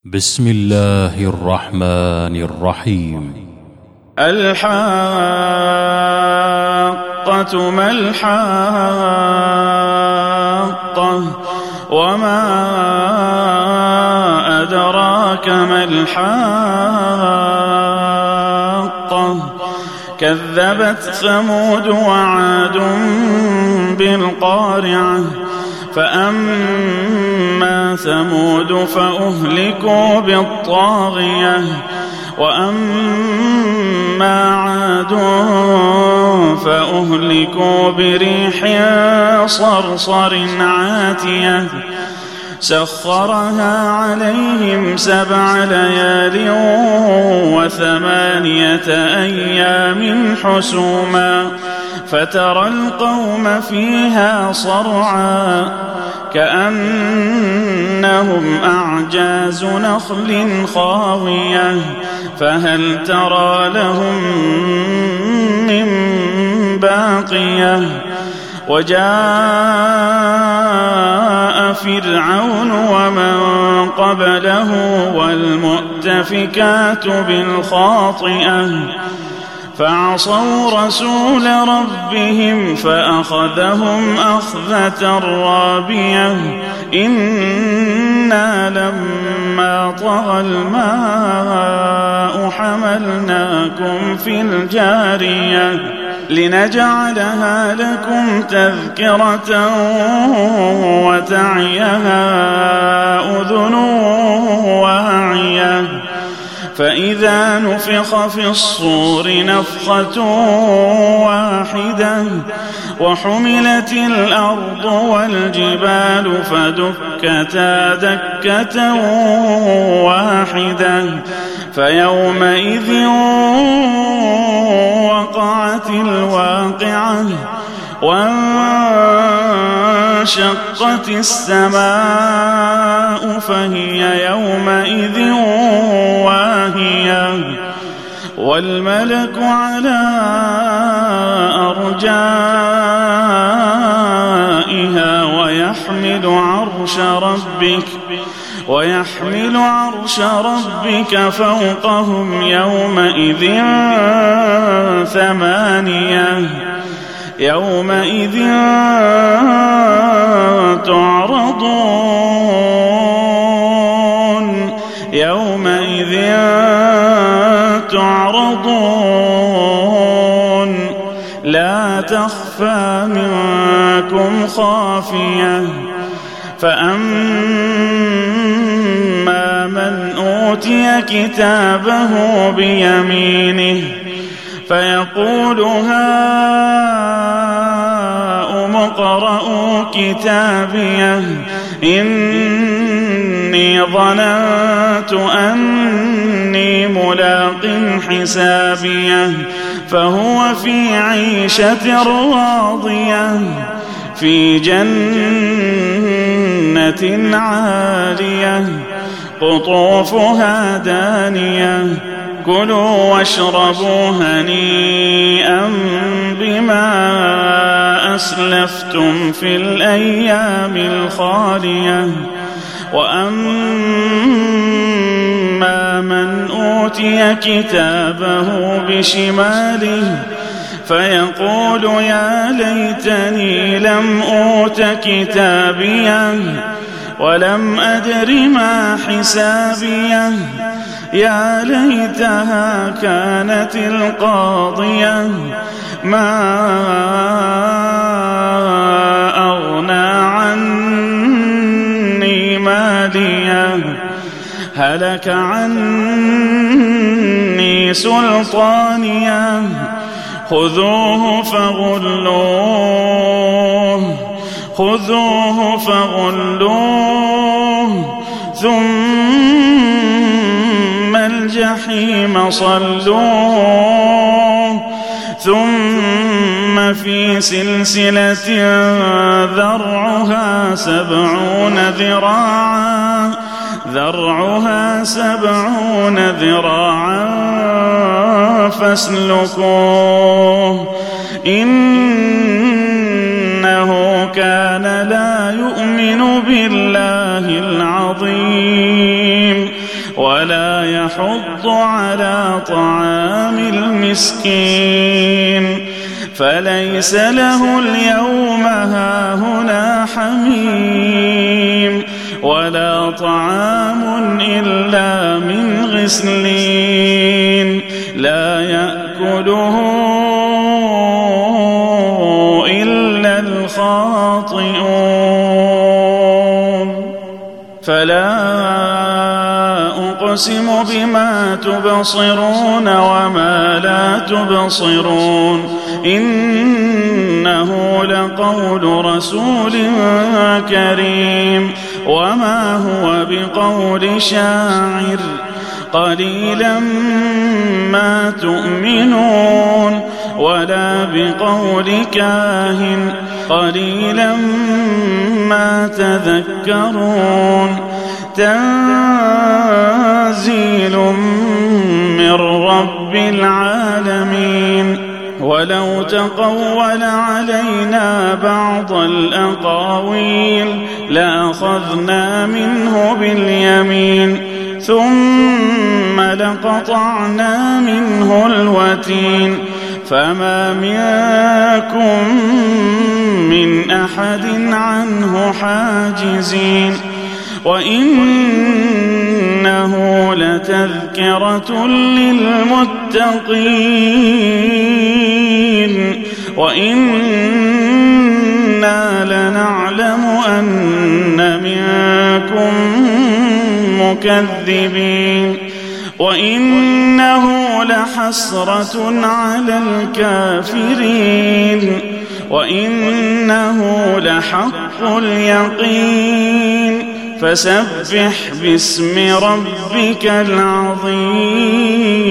بسم الله الرحمن الرحيم. الحاقة ما الحاقة وما أدراك ما الحاقة كذبت ثمود وعاد بالقارعة فأما ثمود فأهلكوا بالطاغية وأما عاد فأهلكوا بريح صرصر عاتية سخرها عليهم 7 ليال و8 أيام حسوما فترى القوم فيها صرعا كأنهم أعجاز نخل خاوية فهل ترى لهم من باقية وجاء فرعون ومن قبله والمؤتفكات بالخاطئة فعصوا رسول ربهم فأخذهم أخذة رابية إنا لما طغى الماء حملناكم في الجارية لنجعلها لكم تذكرة وتعيها أذن واعية فإذا نفخ في الصور نفخة واحدة وحملت الأرض والجبال فدكتا دكة واحدة فيومئذ وقعت الواقعة وانشقت السماء فهي يومئذ واهية والملك على أرجائها ويحمل عرش ربك فوقهم يومئذ 8 يومئذ تعرضون لا تخفى منكم خافية فأما من أوتي كتابه بيمينه فيقول هاؤم اقرءوا كتابيه إني ظننت أني ملاق حسابيه فهو في عيشة راضية في جنة عالية قطوفها دانية كلوا واشربوا هنيئا بما أسلفتم في الأيام الخالية وأما من أوتي كتابه بشماله فيقول يا ليتني لم أوت كتابيه ولم أدر ما حسابيه يا ليتها كانت القاضية ما أغنى عني ماليه هلك عني سلطانيه خذوه فغلوه ثم الجحيم صلوه ثم في سلسلة ذرعها 70 ذراعا فاسلكوه إنه كان لا يؤمن بالله العظيم ولا يحض على طعام المسكين فليس له اليوم هاهنا حميم ولا طعام إلا من غسلين لا يأكله إلا الخاطئون فلا أقسم بما تبصرون وما لا تبصرون إنه لقول رسول كريم وما هو بقول شاعر قليلا ما تؤمنون ولا بقول كاهن قليلا ما تذكرون تنزيل من رب العالمين ولو تقول علينا بعض الأقاويل لأخذنا منه باليمين ثم لقطعنا منه الوتين فما منكم من أحد عنه حاجزين وإنه لتذكرة للمتقين وإنا لنعلم أن منكم مكذبين وإنه لحسرة على الكافرين وإنه لحق اليقين فسبح باسم ربك العظيم.